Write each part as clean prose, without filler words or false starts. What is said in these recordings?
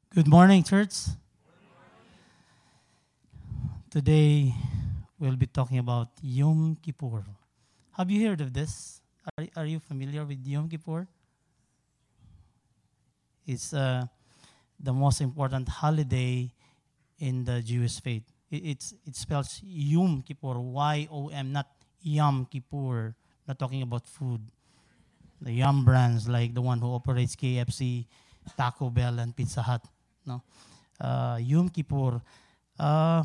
Good morning, church. Today we'll be talking about Yom Kippur. Have you heard of this? Are you familiar with Yom Kippur? It's the most important holiday in the Jewish faith. It spells Yom Kippur, Y-O-M, not Yom Kippur. Not talking about food. The Yum brands like the one who operates KFC, Taco Bell, and Pizza Hut. No, Yom Kippur. Uh,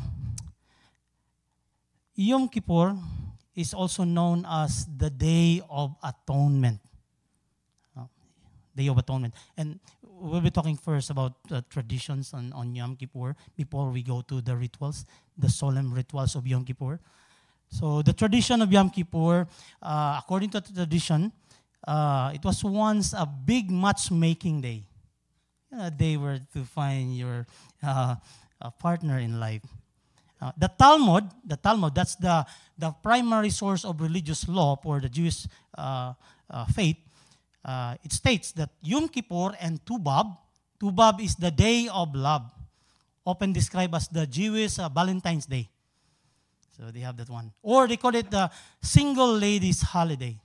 Yom Kippur is also known as the Day of Atonement. Uh, Day of Atonement. And we'll be talking first about traditions on Yom Kippur before we go to the rituals, the solemn rituals of Yom Kippur. So the tradition of Yom Kippur, according to the tradition, it was once a big matchmaking day. A day where to find your a partner in life. The Talmud, that's the primary source of religious law for the Jewish faith. It states that Yom Kippur and Tubab is the day of love, often described as the Jewish Valentine's Day. So they have that one. Or they call it the single ladies holiday.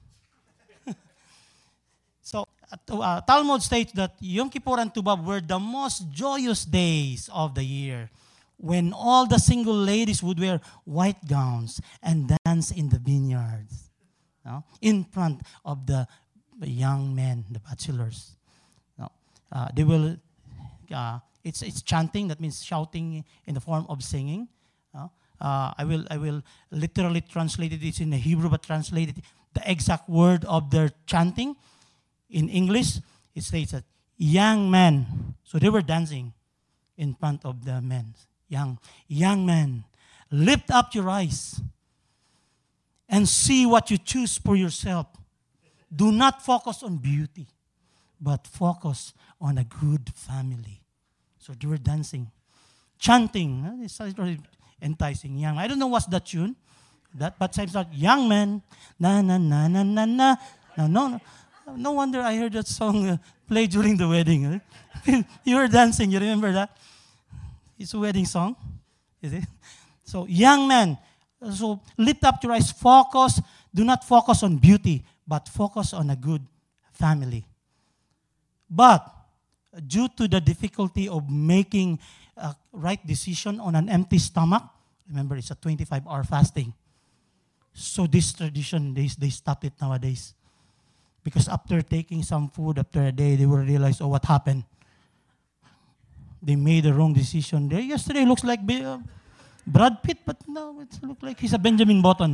So Talmud states that Yom Kippur and Tubab were the most joyous days of the year, when all the single ladies would wear white gowns and dance in the vineyards, in front of the young men, the bachelors. They will. It's chanting. That means shouting in the form of singing. I will literally translate it. It's in the Hebrew, but translate it the exact word of their chanting. In English, it states that young men. So they were dancing in front of the men. Young men, lift up your eyes and see what you choose for yourself. Do not focus on beauty, but focus on a good family. So they were dancing, chanting. It's really enticing. Young. I don't know what's the tune. But it's like young men, na na na na na na. No. No wonder I heard that song play during the wedding. You were dancing. You remember that? It's a wedding song, is it? So, young men, so lift up your eyes. Focus. Do not focus on beauty, but focus on a good family. But due to the difficulty of making a right decision on an empty stomach, remember it's a 25-hour fasting. So this tradition, they stop it nowadays. Because after taking some food after a day, they will realize, what happened? They made the wrong decision. Yesterday looks like Brad Pitt, but now it looks like he's a Benjamin Button.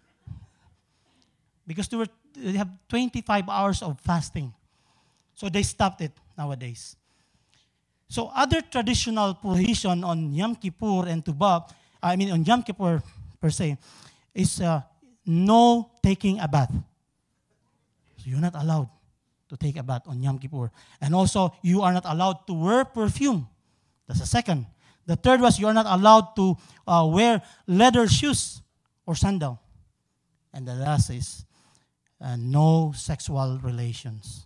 Because they have 25 hours of fasting. So they stopped it nowadays. So other traditional prohibition on Yom Kippur and Tubab, on Yom Kippur per se, is no taking a bath. So you're not allowed to take a bath on Yom Kippur. And also, you are not allowed to wear perfume. That's the second. The third was you are not allowed to wear leather shoes or sandal. And the last is no sexual relations.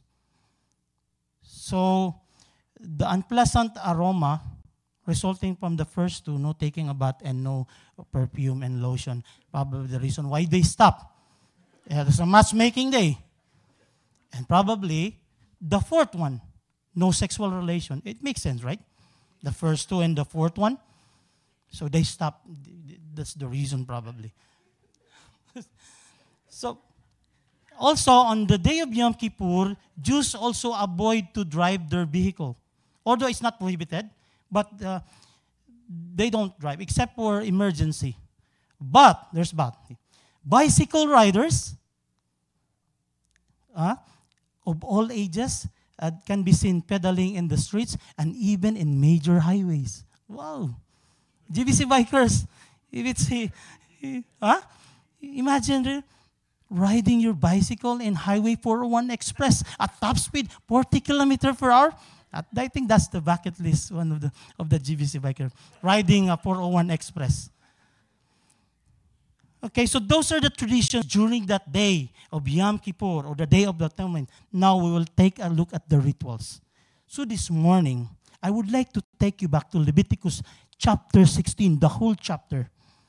So, the unpleasant aroma resulting from the first two, no taking a bath and no perfume and lotion, probably the reason why they stopped. There's a matchmaking day. And probably the fourth one, no sexual relation. It makes sense, right? The first two and the fourth one. So they stopped. That's the reason probably. So also on the day of Yom Kippur, Jews also avoid to drive their vehicle. Although it's not prohibited, but they don't drive except for emergency. But, there's but. Bicycle riders, of all ages can be seen pedaling in the streets and even in major highways. Wow. GBC bikers, if it's imagine riding your bicycle in Highway 401 Express at top speed, 40 kilometers per hour. I think that's the bucket list one of the GBC biker, riding a 401 Express. Okay, so those are the traditions during that day of Yom Kippur or the Day of the Atonement. Now we will take a look at the rituals. So this morning, I would like to take you back to Leviticus chapter 16, the whole chapter.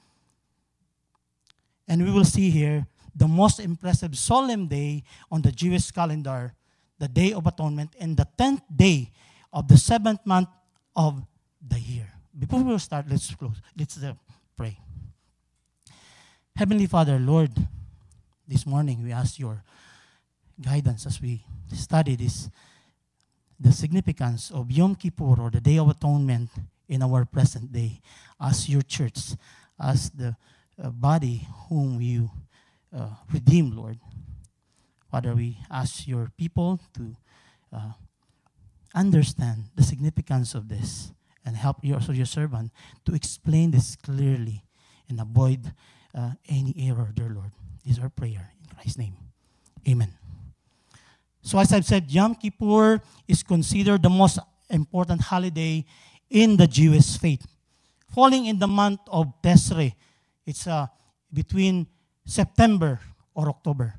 And we will see here the most impressive solemn day on the Jewish calendar, the Day of Atonement, and the 10th day of the 7th month of the year. Before we start, let's close. Let's pray. Heavenly Father, Lord, this morning we ask your guidance as we study the significance of Yom Kippur, or the Day of Atonement, in our present day as your church, as the body whom you redeem, Lord. Father, we ask your people to understand the significance of this and help your servant to explain this clearly and avoid any error, dear Lord. This is our prayer in Christ's name. Amen. So as I've said, Yom Kippur is considered the most important holiday in the Jewish faith, falling in the month of Tishrei. It's between September or October.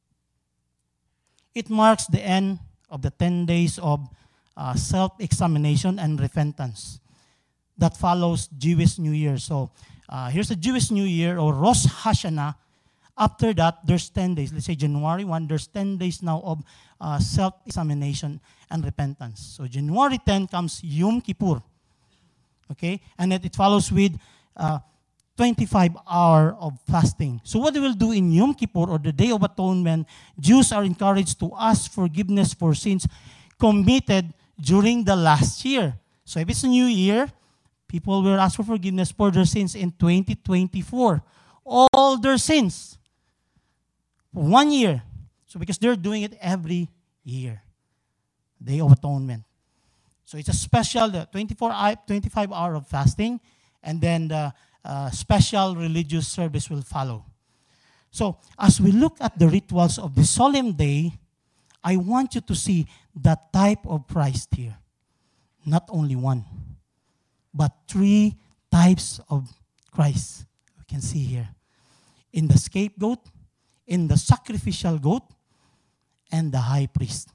It marks the end of the 10 days of self-examination and repentance that follows Jewish New Year. So here's the Jewish New Year, or Rosh Hashanah. After that, there's 10 days. Let's say January 1, there's 10 days now of self-examination and repentance. So January 10 comes Yom Kippur. Okay? And then it follows with 25 hours of fasting. So what they will do in Yom Kippur, or the Day of Atonement, Jews are encouraged to ask forgiveness for sins committed during the last year. So if it's a new year, people will ask for forgiveness for their sins in 2024. All their sins. For 1 year. So because they're doing it every year. Day of Atonement. So it's a special 25 hour of fasting, and then the special religious service will follow. So as we look at the rituals of the solemn day, I want you to see the type of Christ here. Not only one, but 3 types of Christ we can see here. In the scapegoat, in the sacrificial goat, and the high priest.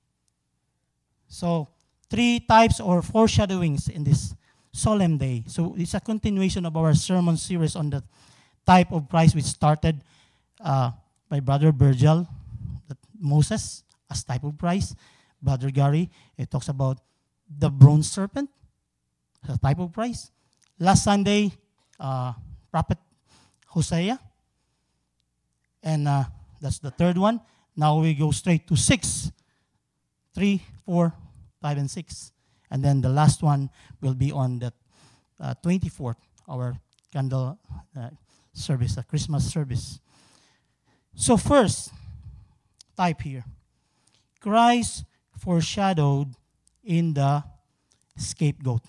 So 3 types or foreshadowings in this solemn day. So it's a continuation of our sermon series on the type of Christ, which started by Brother Virgil, Moses as type of Christ. Brother Gary, it talks about the bronze serpent as a type of Christ. Last Sunday, Prophet Hosea. And that's the 3rd one. Now we go straight to 6. 3, 4, 5, and 6. And then the last one will be on the 24th, our candle service, a Christmas service. So first, type here. Christ foreshadowed in the scapegoat.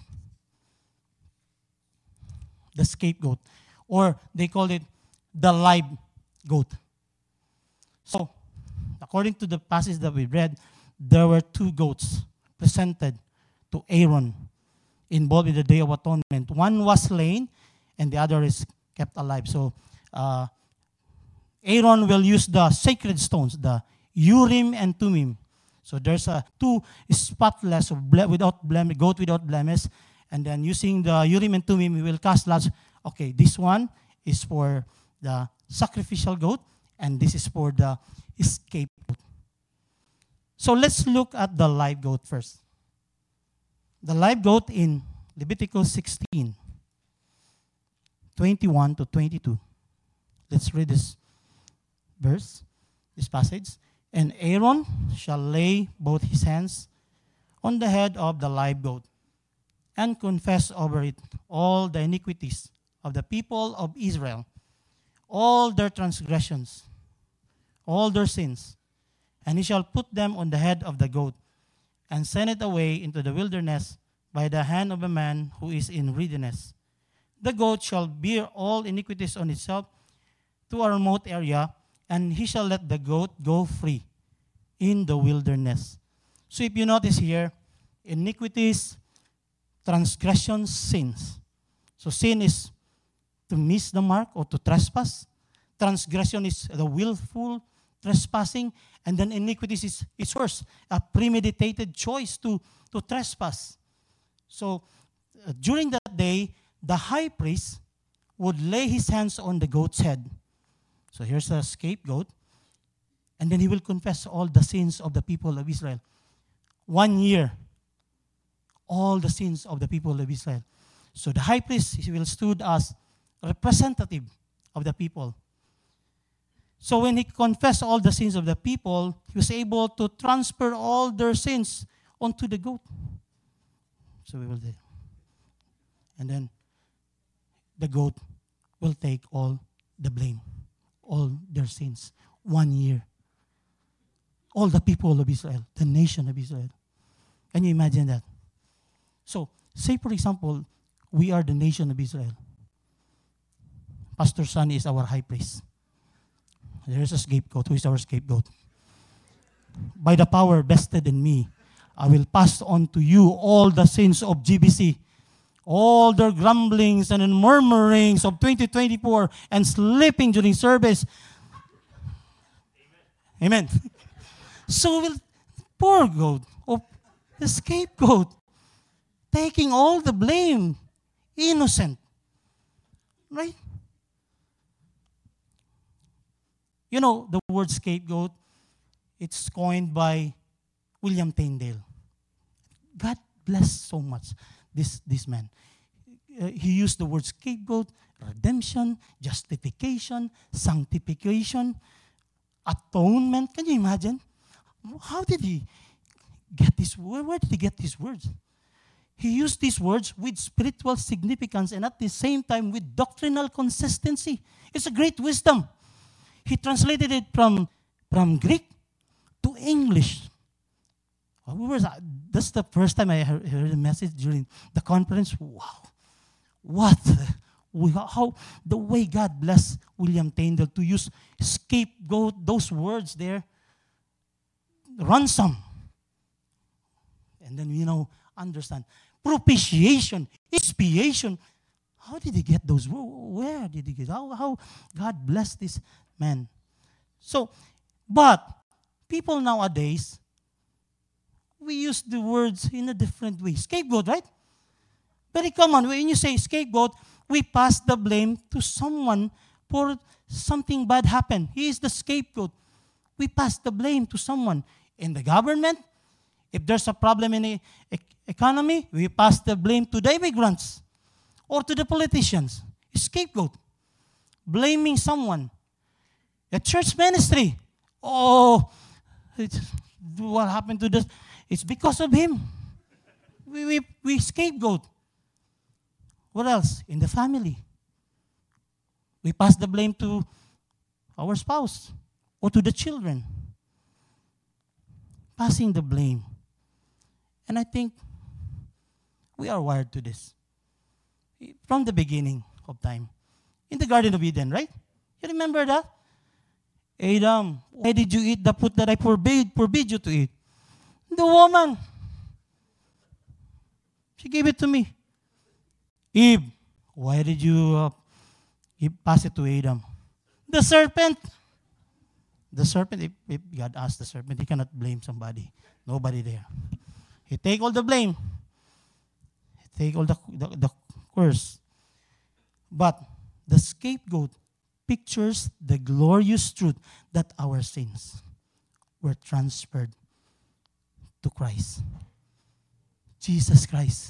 The scapegoat. Or they call it the live goat. So, according to the passage that we read, there were 2 goats presented to Aaron involved in the Day of Atonement. One was slain and the other is kept alive. So, Aaron will use the sacred stones, the Urim and Thummim. So there's 2 spotless, goat without blemish, and then using the Urim and Thummim, we will cast lots. Okay, this one is for the sacrificial goat, and this is for the scapegoat. So let's look at the live goat first. The live goat in Leviticus 16, 21 to 22. Let's read this verse, this passage. And Aaron shall lay both his hands on the head of the live goat and confess over it all the iniquities of the people of Israel, all their transgressions, all their sins. And he shall put them on the head of the goat and send it away into the wilderness by the hand of a man who is in readiness. The goat shall bear all iniquities on itself to a remote area, and he shall let the goat go free in the wilderness. So if you notice here, iniquities, transgressions, sins. So sin is to miss the mark or to trespass. Transgression is the willful trespassing. And then iniquities is worse, a premeditated choice to trespass. So during that day, the high priest would lay his hands on the goat's head. So here's a scapegoat. And then he will confess all the sins of the people of Israel. 1 year, all the sins of the people of Israel. So the high priest, he will stood as representative of the people. So when he confessed all the sins of the people, he was able to transfer all their sins onto the goat. So we will do. And then the goat will take all the blame, all their sins. 1 year. All the people of Israel, the nation of Israel. Can you imagine that? So, say for example, we are the nation of Israel. Pastor Sunny is our high priest. There is a scapegoat. Who is our scapegoat? By the power vested in me, I will pass on to you all the sins of GBC, all their grumblings and murmurings of 2024 and sleeping during service. Amen. So will poor goat, or the scapegoat, taking all the blame, innocent. Right? You know, the word scapegoat, it's coined by William Tyndale. God bless so much this man. He used the word scapegoat, redemption, justification, sanctification, atonement. Can you imagine? How did he get this word? Where did he get these words? He used these words with spiritual significance and at the same time with doctrinal consistency. It's a great wisdom. He translated it from Greek to English. That's the first time I heard a message during the conference. Wow. How the way God blessed William Tyndale to use scapegoat, those words there. Ransom. And then, understand. Propitiation, expiation. How did he get those? Where did he get? How God blessed this man? So, but people nowadays, we use the words in a different way. Scapegoat, right? Very common. When you say scapegoat, we pass the blame to someone for something bad happened. He is the scapegoat. We pass the blame to someone. In the government, if there's a problem in the economy, we pass the blame to the immigrants or to the politicians. Scapegoat. Blaming someone. A church ministry. What happened to this? It's because of him. We scapegoat. What else? In the family. We pass the blame to our spouse or to the children. Passing the blame. And I think we are wired to this. From the beginning of time. In the Garden of Eden, right? You remember that? Adam, why did you eat the fruit that I forbid you to eat? The woman. She gave it to me. Eve, why did you pass it to Adam? The serpent. The serpent, if God asked the serpent, he cannot blame somebody. Nobody there. He take all the blame. He take all the curse. But the scapegoat pictures the glorious truth that our sins were transferred to Christ. Jesus Christ.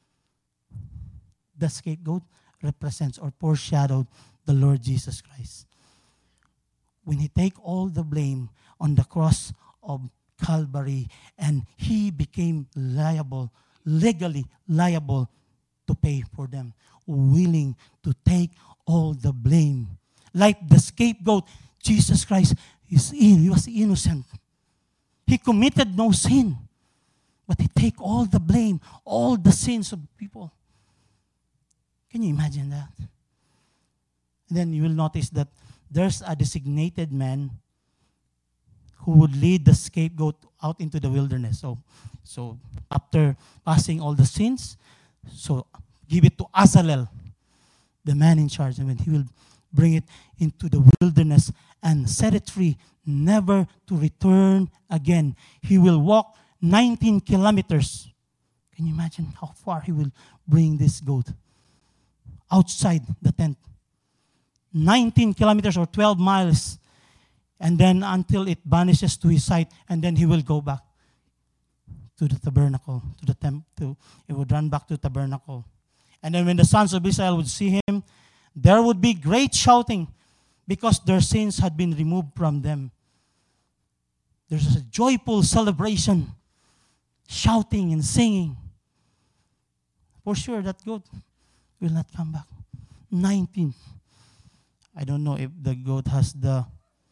The scapegoat represents or foreshadowed the Lord Jesus Christ. When he take all the blame on the cross of Calvary and he became liable, legally liable to pay for them, willing to take all the blame. Like the scapegoat, Jesus Christ, he was innocent. He committed no sin. But he take all the blame, all the sins of people. Can you imagine that? And then you will notice that there's a designated man who would lead the scapegoat out into the wilderness. So after passing all the sins, so give it to Azalel, the man in charge, and when he will bring it into the wilderness and set it free, never to return again. He will walk 19 kilometers. Can you imagine how far he will bring this goat outside the tent? 19 kilometers or 12 miles. And then until it vanishes to his sight, and then he will go back to the tabernacle, to the temple. He would run back to the tabernacle. And then when the sons of Israel would see him, there would be great shouting because their sins had been removed from them. There's a joyful celebration, shouting and singing. For sure, that goat will not come back. 19. I don't know if the goat has the,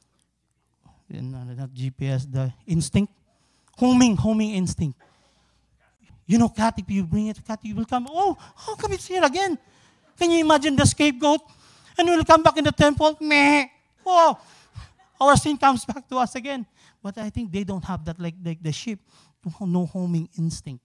not GPS, the instinct. Homing instinct. You know, cat, if you bring it to cat, you will come, oh, how come it's here again? Can you imagine the scapegoat? And we'll come back in the temple, meh, oh, our sin comes back to us again. But I think they don't have that like the sheep. No homing instinct.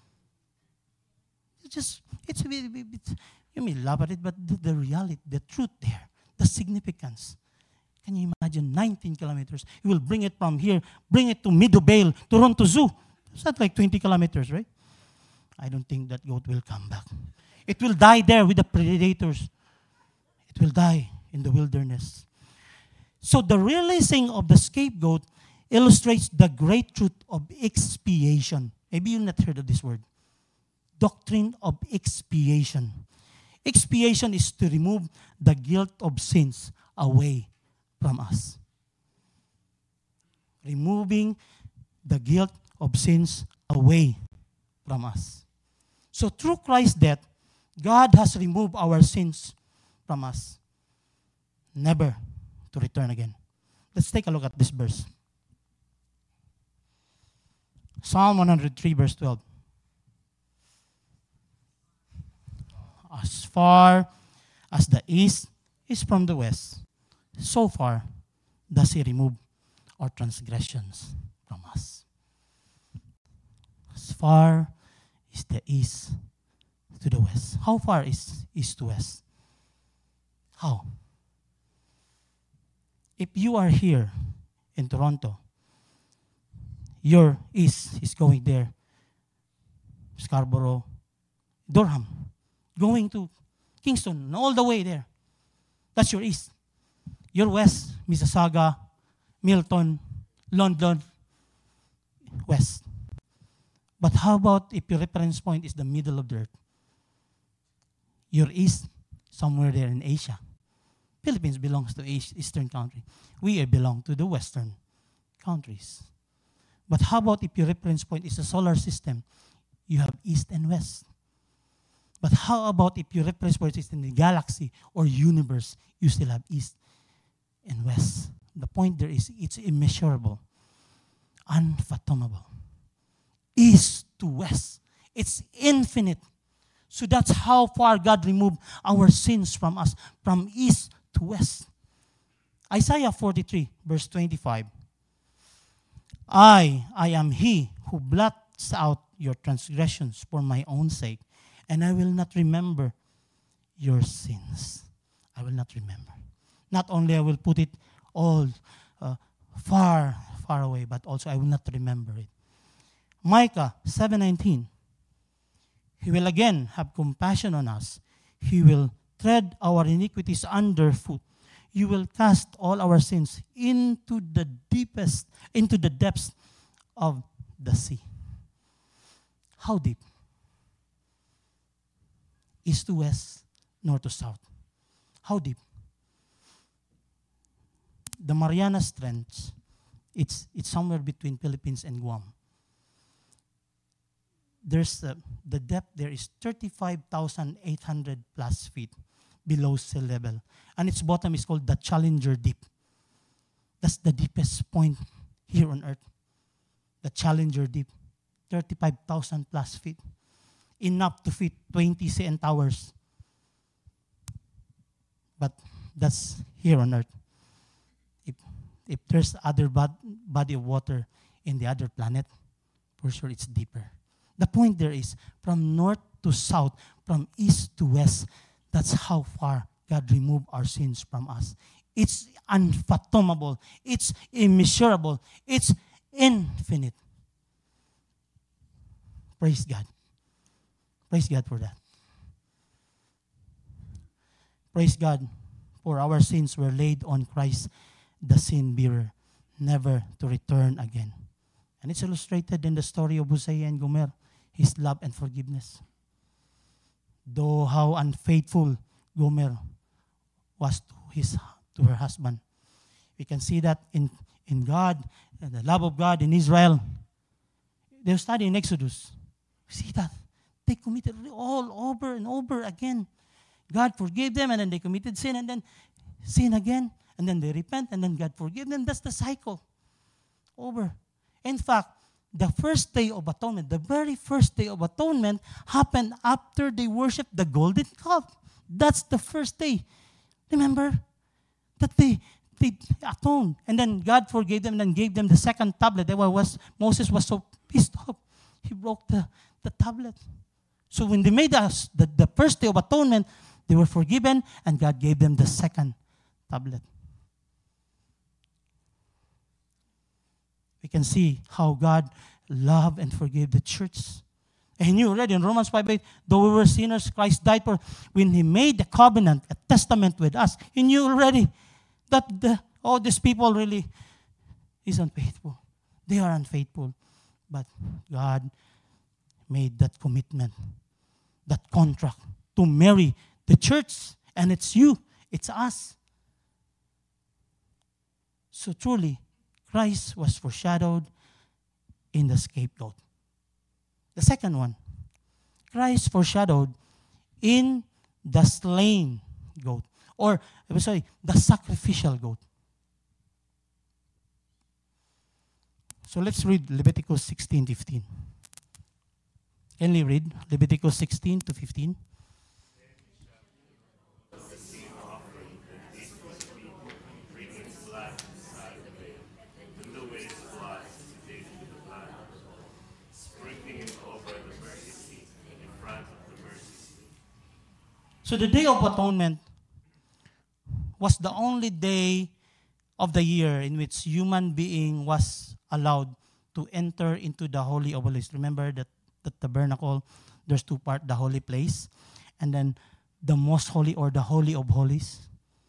It's you may laugh at it, but the reality, the truth there, the significance. Can you imagine 19 kilometers? You will bring it from here, bring it to Meadowvale, Toronto Zoo. Is that like 20 kilometers, right? I don't think that goat will come back. It will die there with the predators. It will die in the wilderness. So the releasing of the scapegoat illustrates the great truth of expiation. Maybe you've not heard of this word. Doctrine of expiation. Expiation is to remove the guilt of sins away from us. Removing the guilt of sins away from us. So through Christ's death, God has removed our sins from us, never to return again. Let's take a look at this verse. Psalm 103, verse 12. As far as the east is from the west, so far does He remove our transgressions from us. As far is the east to the west. How far is east to west? How? If you are here in Toronto, your east is going there, Scarborough, Durham, going to Kingston, all the way there. That's your east. Your west, Mississauga, Milton, London, west. But how about if your reference point is the middle of the earth? Your east, somewhere there in Asia. Philippines belongs to eastern country. We belong to the western countries. But how about if your reference point is the solar system? You have east and west. But how about if your reference point is in the galaxy or universe? You still have east and west. The point there is it's immeasurable, unfathomable. East to west. It's infinite. So that's how far God removed our sins from us, from east to west. Isaiah 43, verse 25. I am He who blots out your transgressions for my own sake, and I will not remember your sins. I will not remember. Not only I will put it all far away, but also I will not remember it. Micah 7:19. He will again have compassion on us. He will tread our iniquities underfoot. You will cast all our sins into the depths of the sea. How deep? East to west, north to south. How deep? The Marianas Trench, it's somewhere between Philippines and Guam. There's the depth there is 35,800 plus feet below sea level. And its bottom is called the Challenger Deep. That's the deepest point here on earth. The Challenger Deep. 35,000 plus feet. Enough to fit 20 CN towers. But that's here on earth. If there's other body of water in the other planet, for sure it's deeper. The point there is from north to south, from east to west, that's how far God removed our sins from us. It's unfathomable. It's immeasurable. It's infinite. Praise God. Praise God for that. Praise God for our sins were laid on Christ, the sin bearer, never to return again. And it's illustrated in the story of Hosea and Gomer, his love and forgiveness. Though how unfaithful Gomer was to her husband. We can see that in God, and the love of God in Israel. They'll study in Exodus. See that? They committed all over and over again. God forgave them, and then they committed sin, and then sin again, and then they repent, and then God forgave them. That's the cycle. Over. In fact, the first day of atonement, the very first day of atonement happened after they worshiped the golden calf. That's the first day. Remember? That they atoned. And then God forgave them and then gave them the second tablet. Moses was so pissed off. He broke the tablet. So when they made the first day of atonement, they were forgiven and God gave them the second tablet. We can see how God loved and forgave the church. And He knew already in Romans 5:8, though we were sinners, Christ died for. When He made the covenant, a testament with us, He knew already that these people really is unfaithful. They are unfaithful. But God made that commitment, that contract to marry the church. And it's you, it's us. So truly, Christ was foreshadowed in the scapegoat. The second one, Christ foreshadowed in the slain goat. Or, the sacrificial goat. So let's read Leviticus 16:15. Can we read Leviticus 16-15? So the Day of Atonement was the only day of the year in which human being was allowed to enter into the Holy of Holies. Remember that the tabernacle, there's two parts, the holy place, and then the most holy or the Holy of Holies.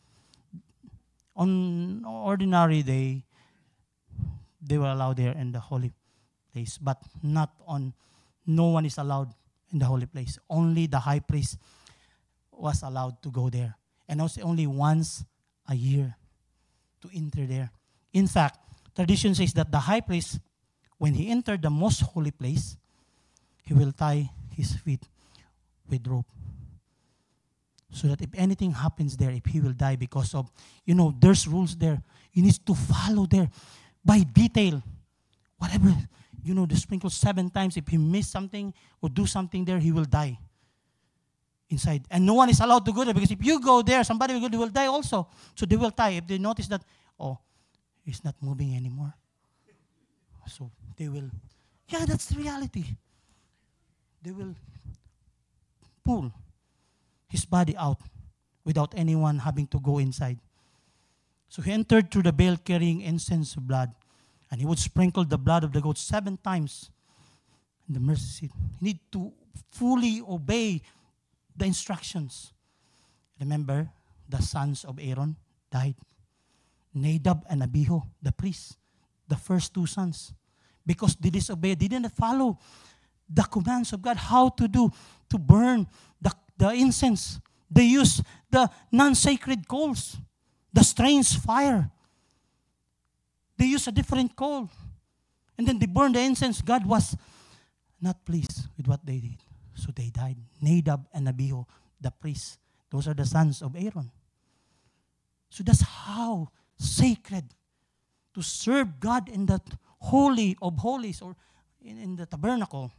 On ordinary day, they were allowed there in the holy place, but no one is allowed in the holy place. Only the high priest was allowed to go there. And also only once a year to enter there. In fact, tradition says that the high priest, when he entered the most holy place, he will tie his feet with rope. So that if anything happens there, if he will die because of, there's rules there. You need to follow there by detail. Whatever, the sprinkle 7 times. If he miss something or do something there, he will die inside. And no one is allowed to go there because if you go there, somebody will die also. So they will die. If they notice that, he's not moving anymore. So they will, that's the reality. They will pull his body out without anyone having to go inside. So he entered through the veil carrying incense blood. And he would sprinkle the blood of the goat 7 times in the mercy seat. He need to fully obey the instructions. Remember, the sons of Aaron died. Nadab and Abihu, the priests, the first 2 sons. Because they disobeyed, they didn't follow the commands of God, how to burn the incense. They used the non-sacred coals, the strange fire. They used a different coal. And then they burned the incense. God was not pleased with what they did. So they died. Nadab and Abihu, the priests. Those are the sons of Aaron. So that's how sacred to serve God in that holy of holies or in the tabernacle.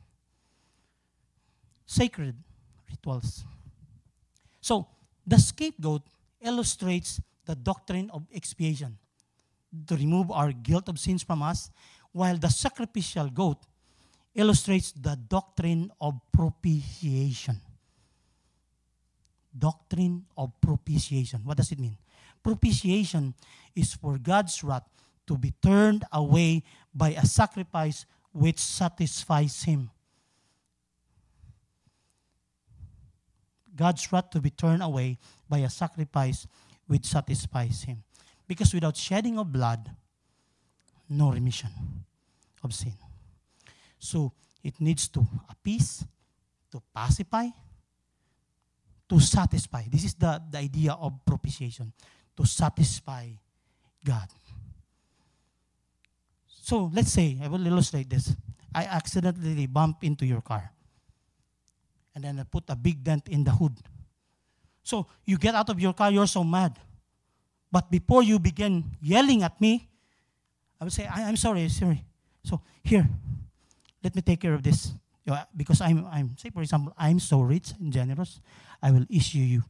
Sacred rituals. So the scapegoat illustrates the doctrine of expiation to remove our guilt of sins from us, while the sacrificial goat illustrates the doctrine of propitiation. Doctrine of propitiation. What does it mean? Propitiation is for God's wrath to be turned away by a sacrifice which satisfies Him. God's wrath to be turned away by a sacrifice which satisfies Him. Because without shedding of blood, no remission of sin. So it needs to appease, to pacify, to satisfy. This is the idea of propitiation, to satisfy God. So let's say, I will illustrate this. I accidentally bump into your car. And then I put a big dent in the hood. So you get out of your car, you're so mad. But before you begin yelling at me, I will say, I'm sorry. So here, let me take care of this. Because I'm say for example, I'm so rich and generous, I will issue you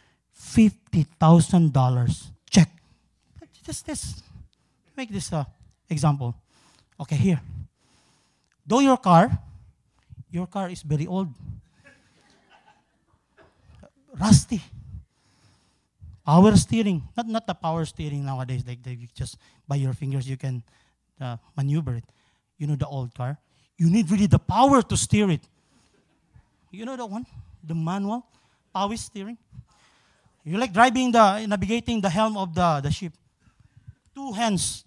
$50,000 check. Just this. Make this example. Okay, here. Though your car is very old, rusty. Power steering, not the power steering nowadays, like you just by your fingers you can maneuver it. You know the old car? You need really the power to steer it. You know the one? The manual power steering? You like navigating the helm of the ship. 2 hands.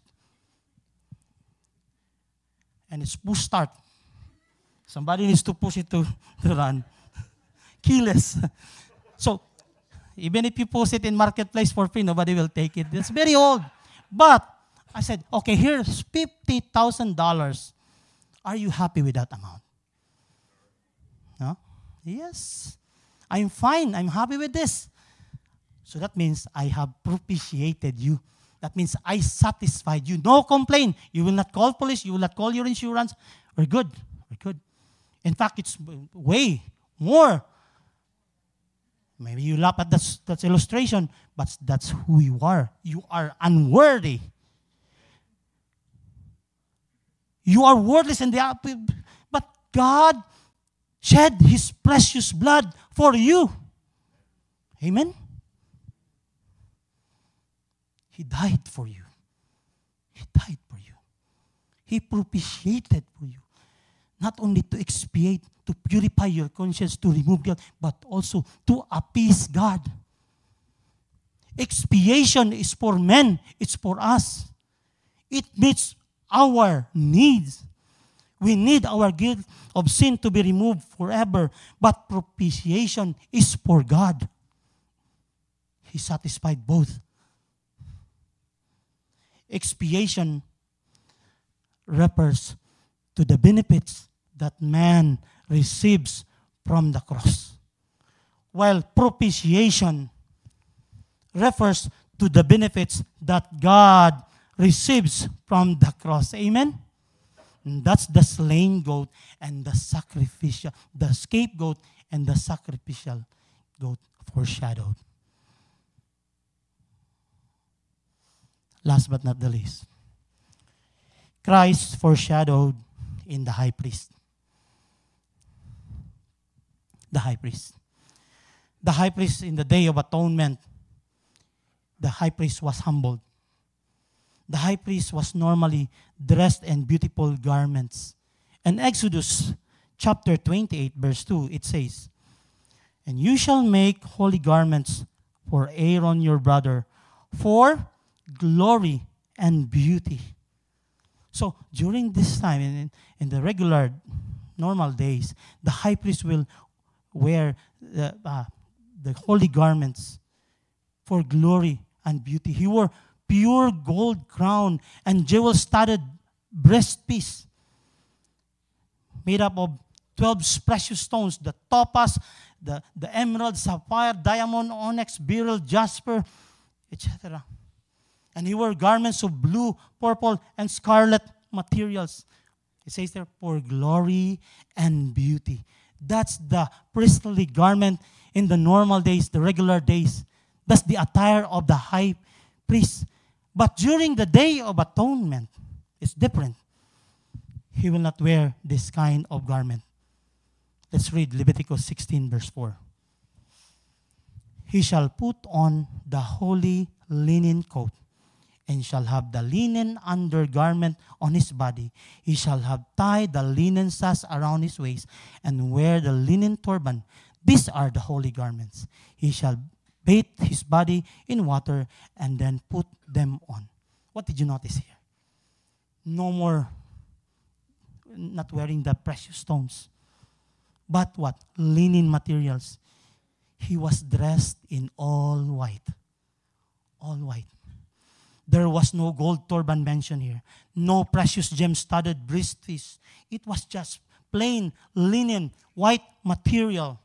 And it's push start. Somebody needs to push it to run. Keyless. So, even if you post it in marketplace for free, nobody will take it. It's very old. But I said, okay, here's $50,000. Are you happy with that amount? No? Yes. I'm fine. I'm happy with this. So that means I have propitiated you. That means I satisfied you. No complaint. You will not call police. You will not call your insurance. We're good. We're good. In fact, it's way more. Maybe you laugh at that illustration, but that's who you are. You are unworthy. You are worthless in but God shed His precious blood for you. Amen? He died for you. He died for you. He propitiated for you. Not only to expiate, to purify your conscience, to remove guilt, but also to appease God. Expiation is for men. It's for us. It meets our needs. We need our guilt of sin to be removed forever. But propitiation is for God. He satisfied both. Expiation refers to the benefits that man receives from the cross, while propitiation refers to the benefits that God receives from the cross. Amen? And that's the slain goat and the scapegoat and the sacrificial goat foreshadowed. Last but not the least, Christ foreshadowed in the high priest. The high priest. The high priest in the Day of Atonement, the high priest was humbled. The high priest was normally dressed in beautiful garments. In Exodus chapter 28, verse 2, it says, "And you shall make holy garments for Aaron your brother, for glory and beauty." So during this time, in the regular, normal days, the high priest will wear the holy garments for glory and beauty. He wore pure gold crown and jewel-studded breastpiece made up of 12 precious stones, the topaz, the emerald, sapphire, diamond, onyx, beryl, jasper, etc. And he wore garments of blue, purple, and scarlet materials. It says there, for glory and beauty. That's the priestly garment in the normal days, the regular days. That's the attire of the high priest. But during the Day of Atonement, it's different. He will not wear this kind of garment. Let's read Leviticus 16, verse 4. "He shall put on the holy linen coat, and shall have the linen undergarment on his body. He shall have tied the linen sash around his waist, and wear the linen turban. These are the holy garments. He shall bathe his body in water and then put them on. What did you notice here? No more not wearing the precious stones. But what? Linen materials. He was dressed in all white. All white. There was no gold turban mentioned here. No precious gem-studded breastpiece. It was just plain linen, white material.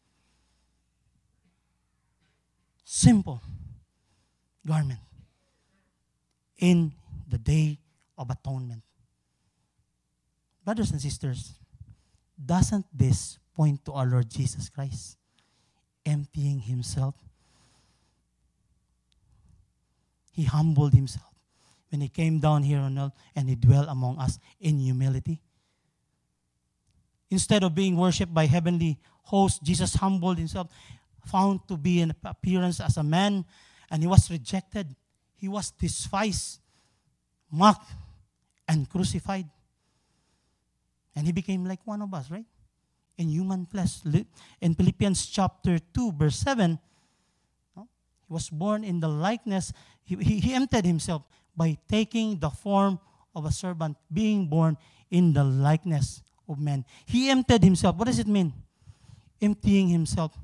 Simple garment. In the Day of Atonement. Brothers and sisters, doesn't this point to our Lord Jesus Christ emptying himself? He humbled himself when he came down here on earth and he dwelt among us in humility. Instead of being worshipped by heavenly hosts, Jesus humbled himself, found to be in appearance as a man, and he was rejected. He was despised, mocked, and crucified. And he became like one of us, right? In human flesh. In Philippians chapter 2, verse 7, he was born in the likeness. He emptied himself by taking the form of a servant, being born in the likeness of man. He emptied himself. What does it mean? Emptying himself.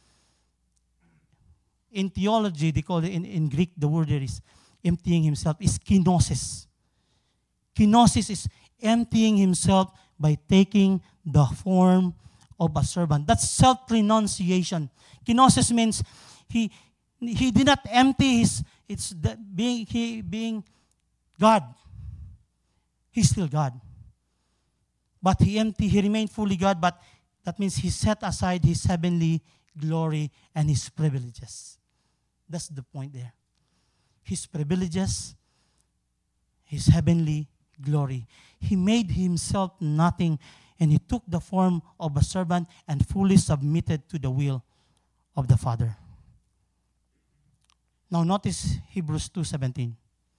In theology, they call it, in Greek, the word there is emptying himself is kenosis. Kenosis is emptying himself by taking the form of a servant. That's self-renunciation. Kenosis means he did not empty being God. He's still God. But he remained fully God, but that means he set aside his heavenly glory and his privileges. That's the point there. His privileges, his heavenly glory. He made himself nothing, and he took the form of a servant and fully submitted to the will of the Father. Now notice Hebrews 2:17.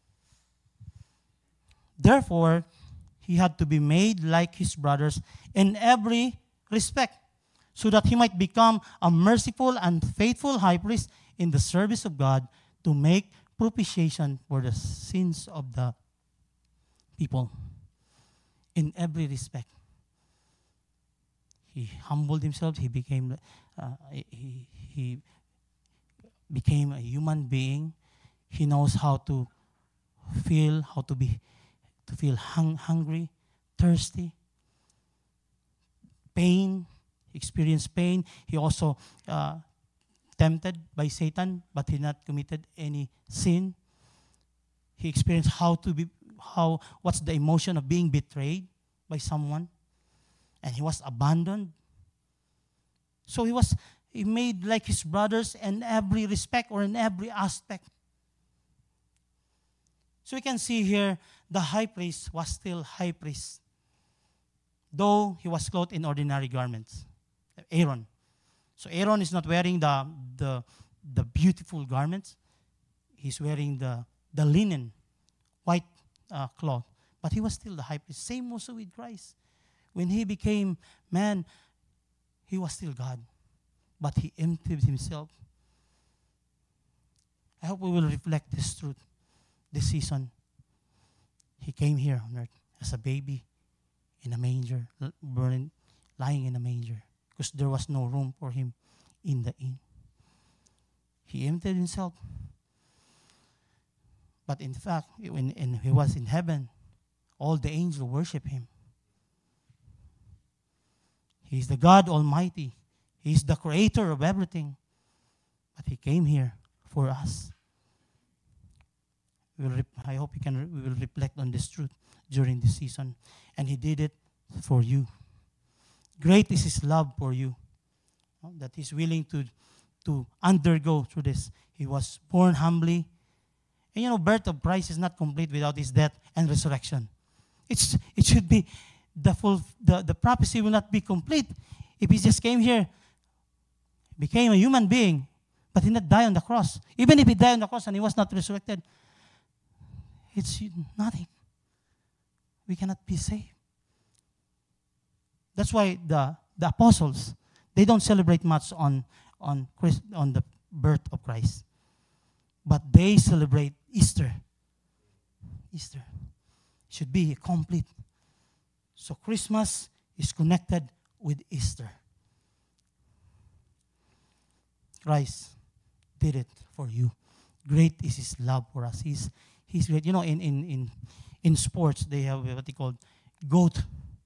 Therefore, he had to be made like his brothers in every respect, so that he might become a merciful and faithful high priest in the service of God to make propitiation for the sins of the people. In every respect. He humbled himself. He became he became a human being. He knows how to feel, hungry, thirsty, pain. He experienced pain. He also tempted by Satan, but he not committed any sin. He experienced what's the emotion of being betrayed by someone, and he was abandoned. So he made like his brothers in every respect or in every aspect. So we can see here the high priest was still high priest, though he was clothed in ordinary garments. Aaron. So Aaron is not wearing the beautiful garments. He's wearing the linen, white cloth. But he was still the high priest. Same also with Christ. When he became man, he was still God. But he emptied himself. I hope we will reflect this truth this season. He came here on earth as a baby in a manger, lying in a manger, because there was no room for him in the inn. He emptied himself. But in fact, when he was in heaven, all the angels worship him. He is the God Almighty. He is the creator of everything. But he came here for us. I hope we will reflect on this truth during this season. And he did it for you. Great is his love for you, that he's willing to undergo through this. He was born humbly. And birth of Christ is not complete without his death and resurrection. It should be the prophecy will not be complete if he just came here, became a human being, but he did not die on the cross. Even if he died on the cross and he was not resurrected, it's nothing. We cannot be saved. That's why the apostles, They don't celebrate much on the birth of Christ. But they celebrate Easter. Easter should be complete. So Christmas is connected with Easter. Christ did it for you. Great is His love for us. He's great. You know, in sports, they have what they call GOAT.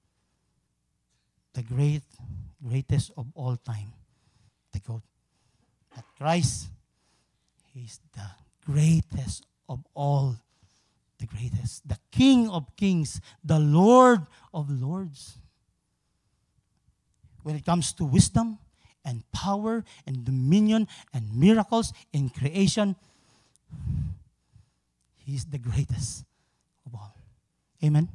The greatest of all time. The GOAT. But Christ, He's the greatest of all. The greatest. The King of kings. The Lord of lords. When it comes to wisdom and power and dominion and miracles in creation, He's the greatest of all. Amen.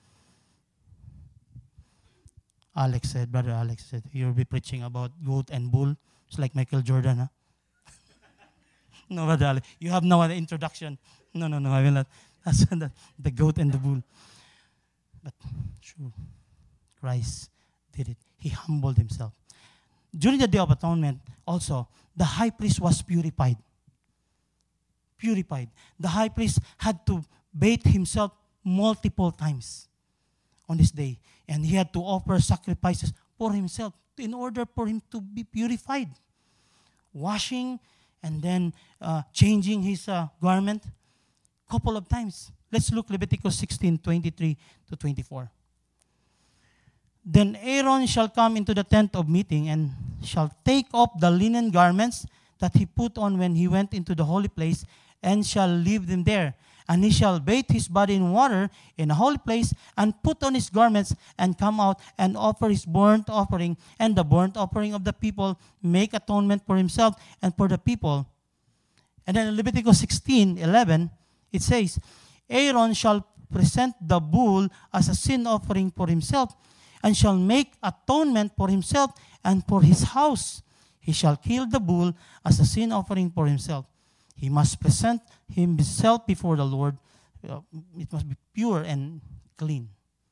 Brother Alex said, you'll be preaching about goat and bull. It's like Michael Jordan, huh? No, Brother Alex, you have no other introduction. No, I will not. That's the goat and the bull. But true, Christ did it. He humbled Himself. During the Day of Atonement, also, the high priest was purified. Purified. The high priest had to bathe himself multiple times on this day. And he had to offer sacrifices for himself in order for him to be purified. Washing and then changing his garment couple of times. Let's look Leviticus 16:23-24. Then Aaron shall come into the tent of meeting and shall take off the linen garments that he put on when he went into the holy place and shall leave them there. And he shall bathe his body in water in a holy place and put on his garments and come out and offer his burnt offering and the burnt offering of the people, make atonement for himself and for the people. And then in Leviticus 16:11, it says, Aaron shall present the bull as a sin offering for himself and shall make atonement for himself and for his house. He shall kill the bull as a sin offering for himself. He must present himself before the Lord. It must be pure and clean.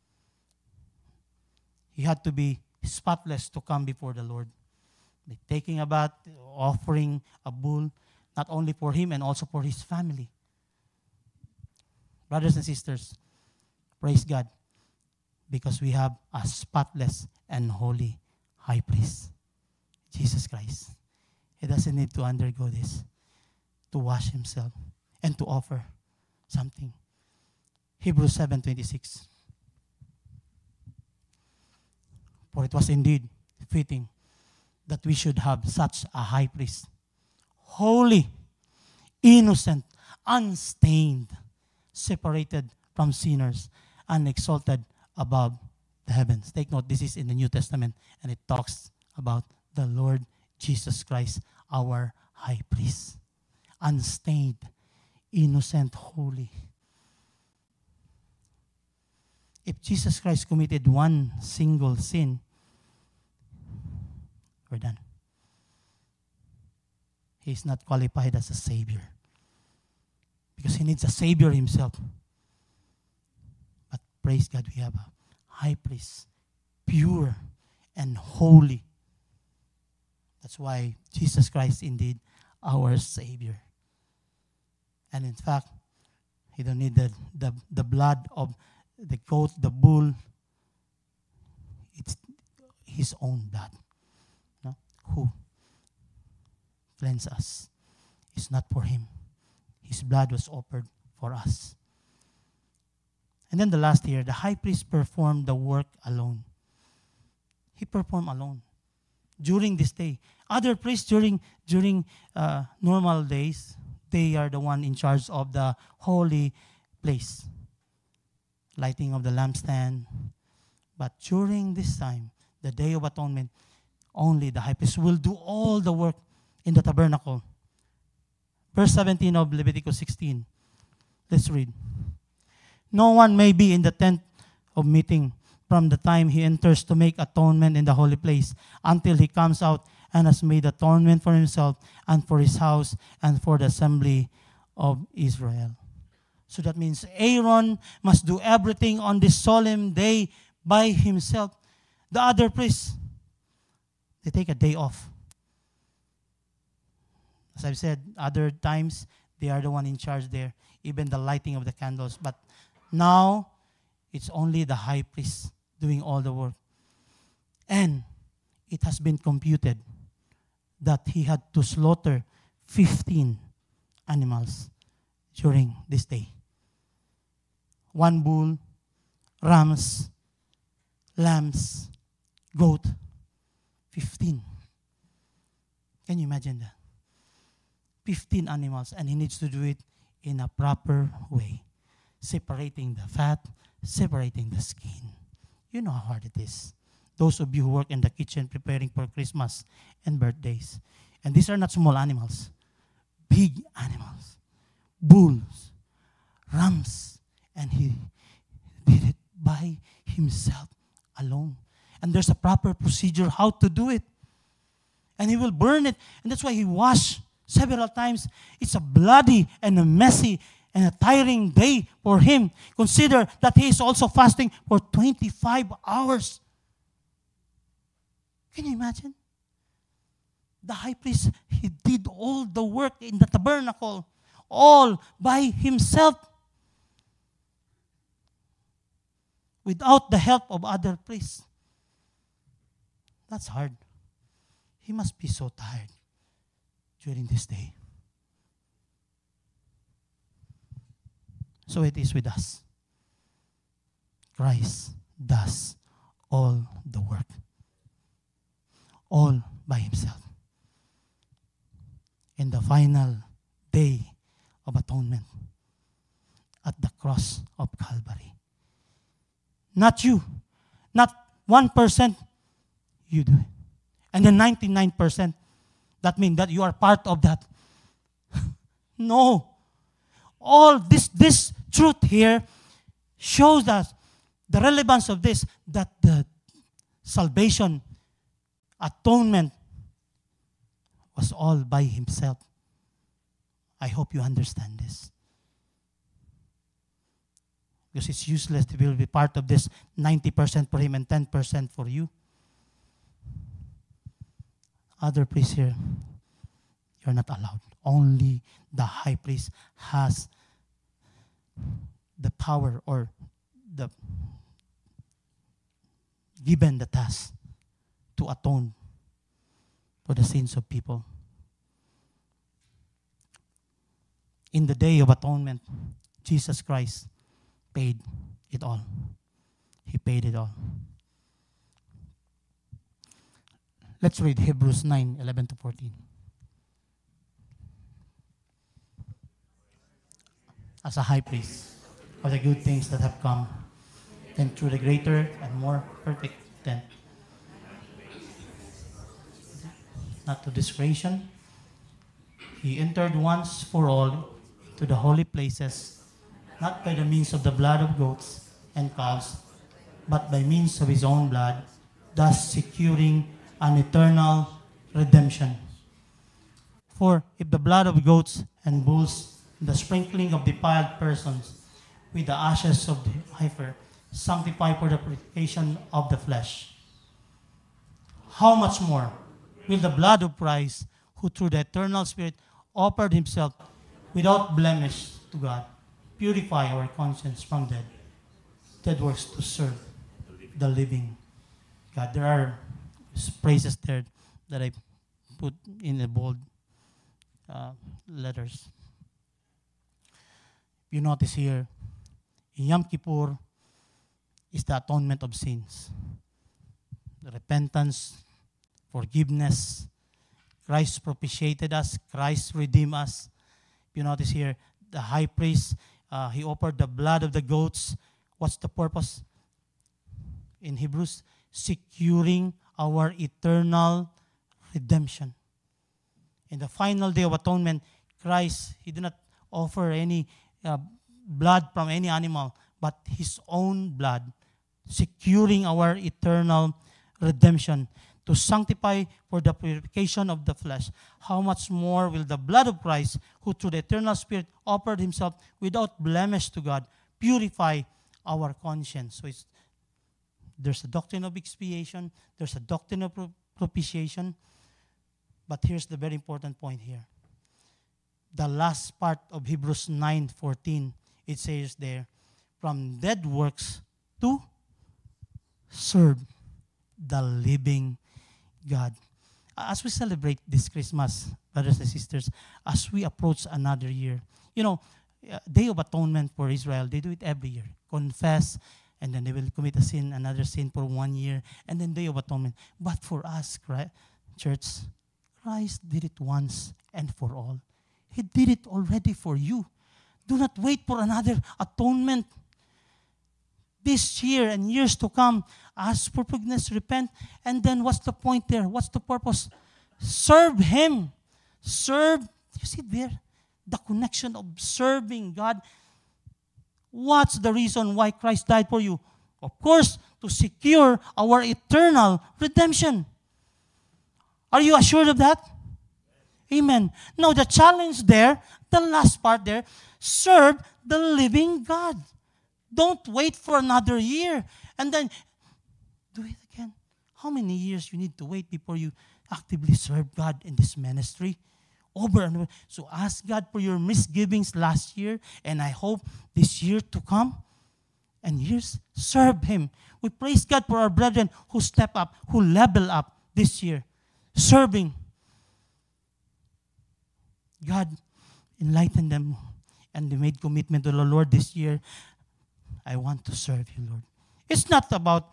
He had to be spotless to come before the Lord. By taking a bath, offering a bull, not only for him and also for his family. Brothers and sisters, praise God, because we have a spotless and holy high priest, Jesus Christ. He doesn't need to undergo this, to wash himself and to offer something. Hebrews 7:26. For it was indeed fitting that we should have such a high priest, holy, innocent, unstained, separated from sinners, and exalted above the heavens. Take note, this is in the New Testament, and it talks about the Lord Jesus Christ, our high priest. Unstained, innocent, holy. If Jesus Christ committed one single sin, we're done. He is not qualified as a Savior because he needs a Savior himself. But praise God, we have a high priest, pure and holy. That's why Jesus Christ indeed our Savior. And in fact, he don't need the blood of the goat, the bull. It's his own blood. No? Who cleanse us. It's not for him. His blood was offered for us. And then the last year, the high priest performed the work alone. He performed alone during this day. Other priests during normal days, they are the one in charge of the holy place, lighting of the lampstand. But during this time, the Day of Atonement, only the high priest will do all the work in the tabernacle. Verse 17 of Leviticus 16. Let's read. No one may be in the tent of meeting from the time he enters to make atonement in the holy place until he comes out and has made atonement for himself and for his house and for the assembly of Israel. So that means Aaron must do everything on this solemn day by himself. The other priests, They take a day off. As I've said, other times, they are the one in charge there, even the lighting of the candles. But now, it's only the high priest doing all the work. And it has been computed that he had to slaughter 15 animals during this day. 1 bull, rams, lambs, goat, 15. Can you imagine that? 15 animals, and he needs to do it in a proper way. Separating the fat, separating the skin. You know how hard it is. Those of you who work in the kitchen preparing for Christmas and birthdays. And these are not small animals. Big animals. Bulls. Rams. And he did it by himself alone. And there's a proper procedure how to do it. And he will burn it. And that's why he washed several times. It's a bloody and a messy and a tiring day for him. Consider that he is also fasting for 25 hours. Can you imagine? The high priest, he did all the work in the tabernacle, all by himself, without the help of other priests. That's hard. He must be so tired during this day. So it is with us. Christ does all the work. All by himself. In the final day of atonement at the cross of Calvary. Not you. Not 1%. You do it. And then 99%. That means that you are part of that. No. All this truth here shows us the relevance of this, that the salvation, atonement was all by himself. I hope you understand this. Because it's useless to be part of this 90% for him and 10% for you. Other priests here, you're not allowed. Only the high priest has the power or the given the task to atone for the sins of people. In the day of atonement, Jesus Christ paid it all. He paid it all. Let's read Hebrews 9:11-14. As a high priest of the good things that have come, and through the greater and more perfect tent, not to this creation, he entered once for all to the holy places, not by the means of the blood of goats and calves, but by means of his own blood, thus securing an eternal redemption. For if the blood of goats and bulls, the sprinkling of defiled persons with the ashes of the heifer, sanctify for the purification of the flesh, how much more will the blood of Christ, who through the eternal Spirit offered himself without blemish to God, purify our conscience from dead works to serve the living God. There are phrases there that I put in the bold letters. You notice here, Yom Kippur is the atonement of sins. The repentance, forgiveness. Christ propitiated us. Christ redeemed us. You notice here, the high priest, he offered the blood of the goats. What's the purpose? In Hebrews, securing our eternal redemption. In the final day of atonement, Christ, he did not offer any blood from any animal, but his own blood, securing our eternal redemption, to sanctify for the purification of the flesh. How much more will the blood of Christ, who through the eternal Spirit offered himself without blemish to God, purify our conscience? So there's a doctrine of expiation, there's a doctrine of propitiation. But here's the very important point here. The last part of Hebrews 9:14, it says there, from dead works to serve the living God. As we celebrate this Christmas, brothers and sisters, as we approach another year, Day of Atonement for Israel, they do it every year. Confess, and then they will commit a sin, another sin for 1 year, and then Day of Atonement. But for us, church, Christ did it once and for all. He did it already for you. Do not wait for another atonement. This year and years to come, ask for forgiveness, repent, and then what's the point there? What's the purpose? Serve Him. Serve. You see there? The connection of serving God. What's the reason why Christ died for you? Of course, to secure our eternal redemption. Are you assured of that? Amen. Now, the challenge there, the last part there, serve the living God. Don't wait for another year and then do it again. How many years you need to wait before you actively serve God in this ministry? Over and over. So ask God for your misgivings last year, and I hope this year to come. And years, serve Him. We praise God for our brethren who step up, who level up this year. Serving. God enlightened them, and they made commitment to the Lord this year. I want to serve you, Lord. It's not,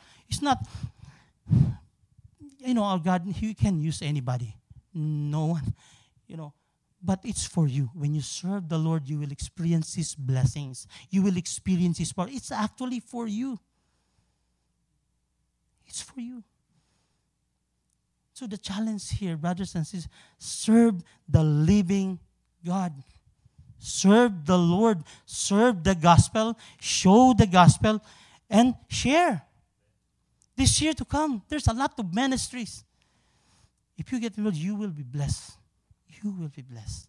our God, He can use anybody. No one, but it's for you. When you serve the Lord, you will experience His blessings. You will experience His power. It's actually for you. It's for you. So the challenge here, brothers and sisters, serve the living God. Serve the Lord. Serve the gospel. Show the gospel. And share. This year to come, there's a lot of ministries. If you get involved, you will be blessed. You will be blessed.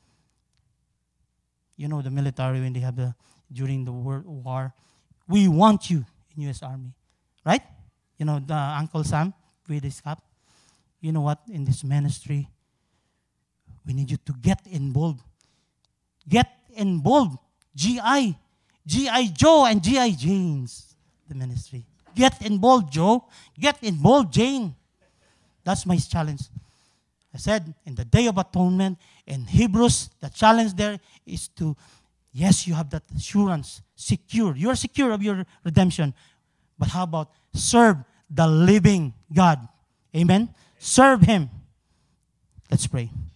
The military, when they have during the World War, we want you in U.S. Army. Right? The Uncle Sam with his cap. You know what? In this ministry, we need you to get involved. Get involved. G.I. Joe and G.I. Jane's the ministry. Get involved, Joe. Get involved, Jane. That's my challenge. I said, in the Day of Atonement, in Hebrews, the challenge there is to, yes, you have that assurance, secure. You are secure of your redemption. But how about serve the living God? Amen? Serve Him. Let's pray.